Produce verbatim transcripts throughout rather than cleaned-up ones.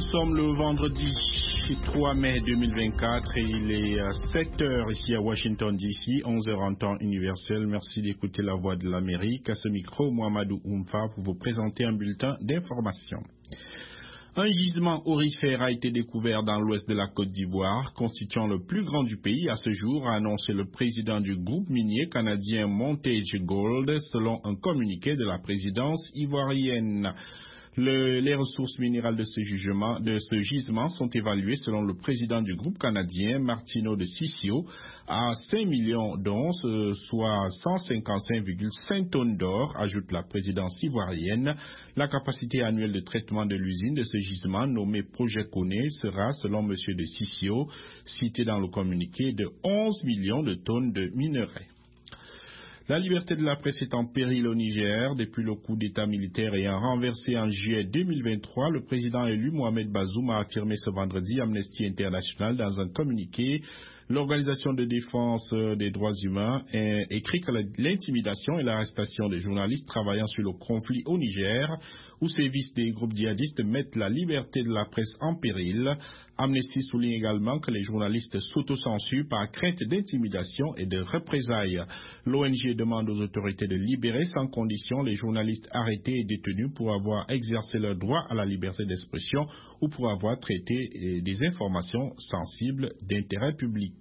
sommes le vendredi trois mai deux mille vingt-quatre et il est sept heures ici à Washington D C, onze heures en temps universel. Merci d'écouter la voix de l'Amérique. À ce micro, Mohamedou Oumfa pour vous présenter un bulletin d'information. Un gisement aurifère a été découvert dans l'ouest de la Côte d'Ivoire, constituant le plus grand du pays à ce jour, a annoncé le président du groupe minier canadien Montage Gold, selon un communiqué de la présidence ivoirienne. Le, les ressources minérales de ce, jugement, de ce gisement sont évaluées selon le président du groupe canadien, Martino de Ciccio, à cinq millions d'onces, soit cent cinquante-cinq virgule cinq tonnes d'or, ajoute la présidence ivoirienne. La capacité annuelle de traitement de l'usine de ce gisement, nommé Projet Koné, sera, selon M. de Ciccio, cité dans le communiqué, de onze millions de tonnes de minerais. La liberté de la presse est en péril au Niger. Depuis le coup d'État militaire ayant renversé en juillet deux mille vingt-trois, le président élu Mohamed Bazoum a affirmé ce vendredi Amnesty International dans un communiqué. L'Organisation de défense des droits humains écrit que l'intimidation et l'arrestation des journalistes travaillant sur le conflit au Niger, où sévissent des groupes djihadistes, mettent la liberté de la presse en péril. Amnesty souligne également que les journalistes s'autocensurent par crainte d'intimidation et de représailles. L'O N G demande aux autorités de libérer sans condition les journalistes arrêtés et détenus pour avoir exercé leur droit à la liberté d'expression ou pour avoir traité des informations sensibles d'intérêt public.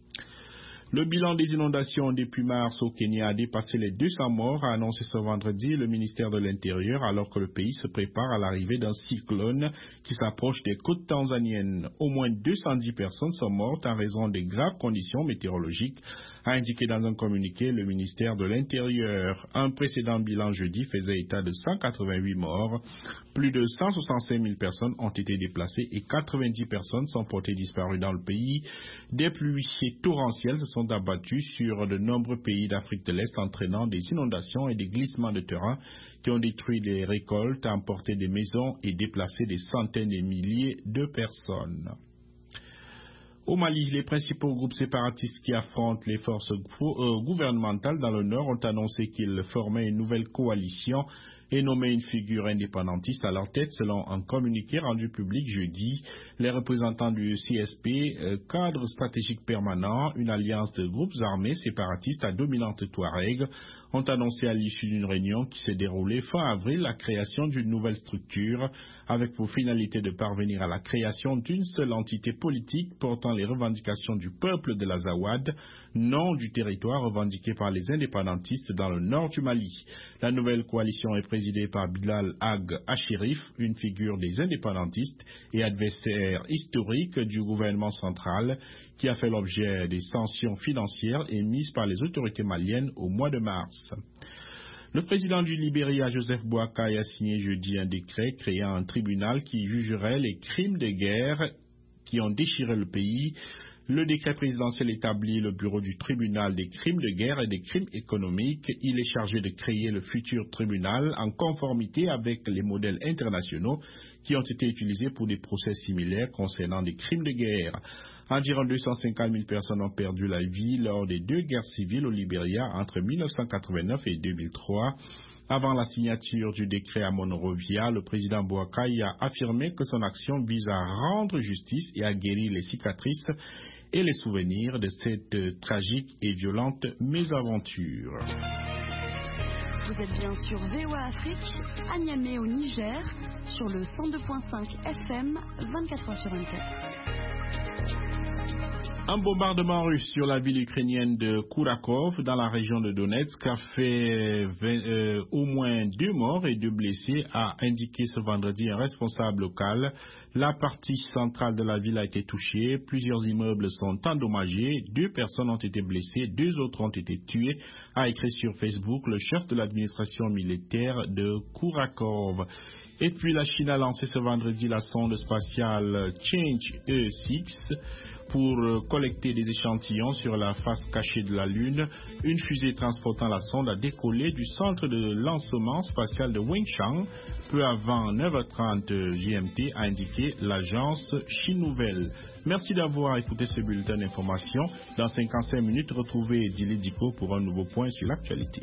Le bilan des inondations depuis mars au Kenya a dépassé les deux cents morts, a annoncé ce vendredi le ministère de l'Intérieur, alors que le pays se prépare à l'arrivée d'un cyclone qui s'approche des côtes tanzaniennes. Au moins deux cent dix personnes sont mortes en raison des graves conditions météorologiques, a indiqué dans un communiqué le ministère de l'Intérieur. Un précédent bilan jeudi faisait état de cent quatre-vingt-huit morts. Plus de cent soixante-cinq mille personnes ont été déplacées et quatre-vingt-dix personnes sont portées disparues dans le pays. Des pluies torrentielles se sont abattues sur de nombreux pays d'Afrique de l'Est, entraînant des inondations et des glissements de terrain qui ont détruit des récoltes, emporté des maisons et déplacé des centaines de milliers de personnes. Au Mali, les principaux groupes séparatistes qui affrontent les forces gou- gouvernementales dans le nord ont annoncé qu'ils formaient une nouvelle coalition et nommé une figure indépendantiste à leur tête, selon un communiqué rendu public jeudi. Les représentants du C S P, euh, cadre stratégique permanent, une alliance de groupes armés séparatistes à dominante touareg, ont annoncé à l'issue d'une réunion qui s'est déroulée fin avril la création d'une nouvelle structure avec pour finalité de parvenir à la création d'une seule entité politique portant les revendications du peuple de l'Azawad, nom du territoire revendiqué par les indépendantistes dans le nord du Mali. La nouvelle coalition est présidée par Bilal Ag Achirif, une figure des indépendantistes et adversaire historique du gouvernement central, qui a fait l'objet des sanctions financières émises par les autorités maliennes au mois de mars. Le président du Libéria, Joseph Boakai, a signé jeudi un décret créant un tribunal qui jugerait les crimes de guerre qui ont déchiré le pays. Le décret présidentiel établit le bureau du tribunal des crimes de guerre et des crimes économiques. Il est chargé de créer le futur tribunal en conformité avec les modèles internationaux qui ont été utilisés pour des procès similaires concernant des crimes de guerre. Environ deux cent cinquante mille personnes ont perdu la vie lors des deux guerres civiles au Libéria entre mille neuf cent quatre-vingt-neuf et deux mille trois. Avant la signature du décret à Monrovia, le président Boakai a affirmé que son action vise à rendre justice et à guérir les cicatrices et les souvenirs de cette tragique et violente mésaventure. Vous êtes bien sur V O A Afrique, à Niamey au Niger, sur le cent deux virgule cinq F M, vingt-quatre heures sur vingt-quatre. Un bombardement russe sur la ville ukrainienne de Kourakov, dans la région de Donetsk, a fait vingt, euh, au moins deux morts et deux blessés, a indiqué ce vendredi un responsable local. La partie centrale de la ville a été touchée, plusieurs immeubles sont endommagés, deux personnes ont été blessées, deux autres ont été tuées, a écrit sur Facebook le chef de l'administration militaire de Kourakov. Et puis la Chine a lancé ce vendredi la sonde spatiale Change E six pour collecter des échantillons sur la face cachée de la Lune. Une fusée transportant la sonde a décollé du centre de lancement spatial de Wenchang peu avant neuf heures trente G M T, a indiqué l'agence Chine Nouvelle. Merci d'avoir écouté ce bulletin d'information. Dans cinquante-cinq minutes, retrouvez Dili Diko pour un nouveau point sur l'actualité.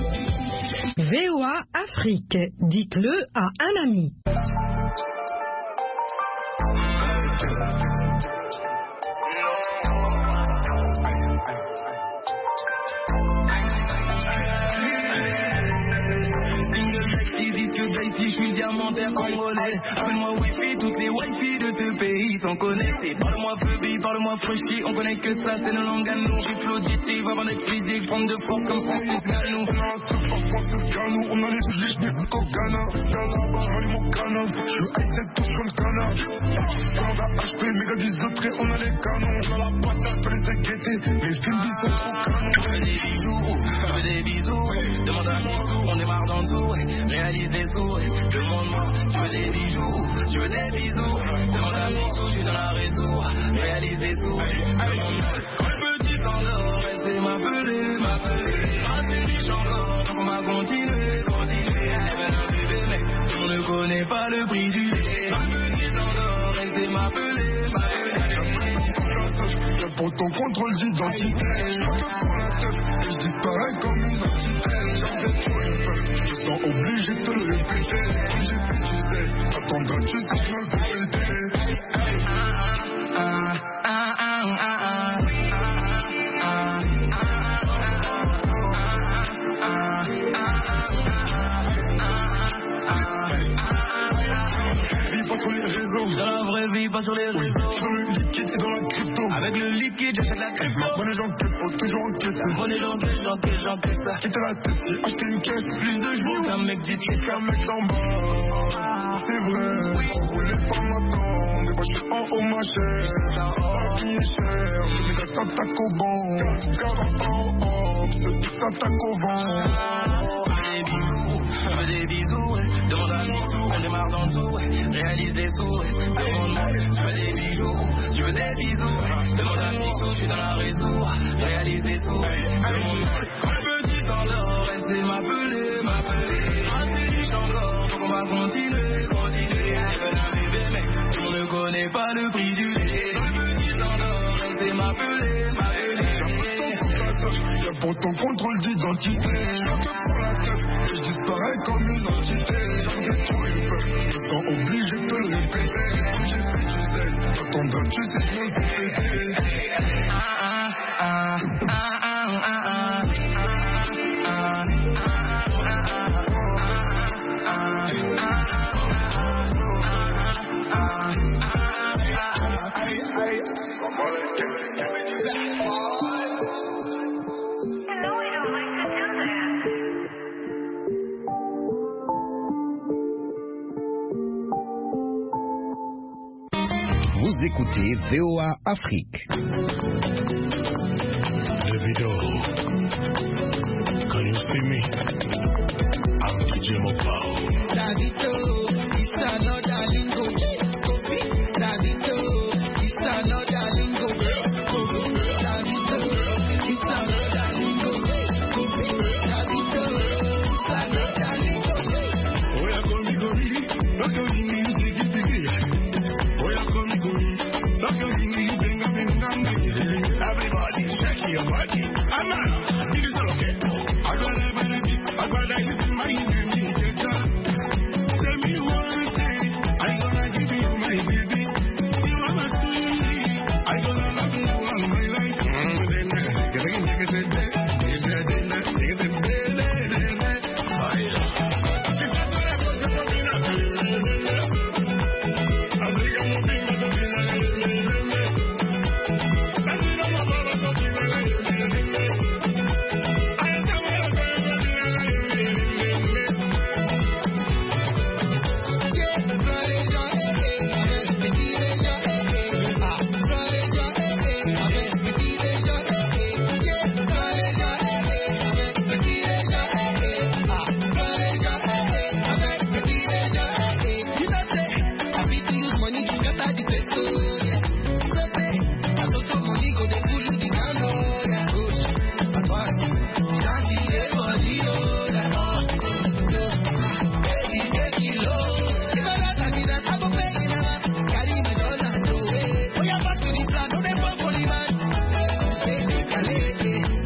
V O A Afrique, dites-le à un ami. commentaires congolais. Appelle-moi Wi-Fi, toutes les Wi-Fi de ce pays sont connectés. Parle-moi Feubi, parle-moi Frushy, on connaît que ça, c'est nos langues à nous. J'ai flauditive avant d'être physique, prendre de force comme Francis Ganou. On a un truc par Francis Ganou, on a les sliches, des bouts au Ghana. Viens là-bas, rallume mon canon, je suis I sept, touche comme le canard. Commande à H P, méga dix-deux, on a les canons. On a la patate, fallait te guetter, les films sont trop canons. Je veux des bijoux, je veux des bisous. Demande à Missou, on démarre dans tout. Réalise des sous, demande-moi. Je veux des bijoux, je veux des bisous. Demande à Missou, je suis dans la réseau. Réalise des sous, demande-moi. Quand le petit s'endort, restez m'appeler, m'appeler. Assez riche encore, donc on va continuer, continuer. Elle veut un bébé, mais on ne connaît pas le prix du lait. Quand le petit s'endort, restez m'appeler, m'appeler. Pour ton contrôle d'identité, je veux que pour la tête, et je disparais comme une entité. J'avais trop une peur, je sens obligé de te le répéter. Quand j'ai fait, tu sais, attendras-tu si je me fais péter. Ah, ah, ah, ah, ah, Vie pas sur les réseaux, dans la vraie vie, pas sur les oui, réseaux. sur le liquide et dans la crypto. Avec le liquide, j'achète la crypto. La monnaie j'encaisse, faut toujours encaisser. Prenez l'encaisse, j'encaisse, j'encaisse. Quitter la tête et acheter une caisse. Plus de jours qu'un mec dit Je suis un mec d'en bas, c'est vrai. On voulait pas m'attendre, mais moi je suis en haut ma chair. La vie est chère, les gars s'attaquent au banc. Garde pas en haut, ceux qui s'attaquent au vent. Je veux des bisous, demande à Missou, on démarre dans le zoo, réalise des sous, demande-moi, je veux des bijoux, je veux des bisous, demande à Missou, je suis dans la réseau, réalise des sous, demande-moi, quand le petit s'endort, restez m'appeler, m'appeler, assez riche encore, donc on va continuer, continuer, elle veut un bébé, mais on ne connaît pas le prix du lait, quand le petit s'endort, restez m'appeler, m'appeler. Y'a pour ton contrôle d'identité, je veux que pour la tête, et je disparais comme une entité. J'avais trop une peur, je me sens obligé de te le répéter. Quand j'ai fait, tu sais, attendras-tu si je me fais péter. Ah ah ah ah ah ah. Vous écoutez V O A Afrique. Davido, can you see me? I'm D J Mopao. Davido, it's another lingo. Davido, it's another lingo. Davido, it's another lingo. Davido, it's another lingo. Oya komi komi, soko yini tiki tiki. Oya komi komi, soko yini benga benga. Everybody shake your body. I'm out. It is all okay. I got everything. I got everything. My name is Jetta. Tell me one thing. I gonna give you my baby. You are my sweetie. I gonna love you all my life. Mm, then get again, take it, take it, take it, take it, take it. Thank you.